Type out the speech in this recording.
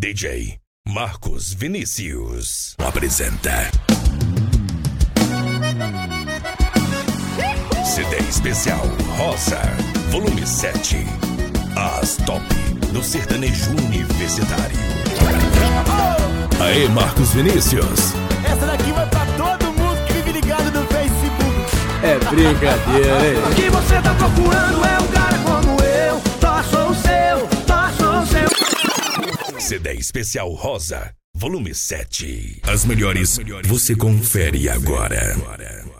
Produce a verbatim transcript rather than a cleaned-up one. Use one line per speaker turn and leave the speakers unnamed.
D J Marcos Vinícius apresenta C D especial Rosa, volume sete. As top do sertanejo universitário. Aê, Marcos Vinícius.
Essa daqui vai pra todo mundo que vive ligado no Facebook.
É brincadeira, hein?
O que você tá procurando é um cara como eu. Só sou o seu, só sou o seu.
C D especial Rosa, volume sete. As melhores você confere agora.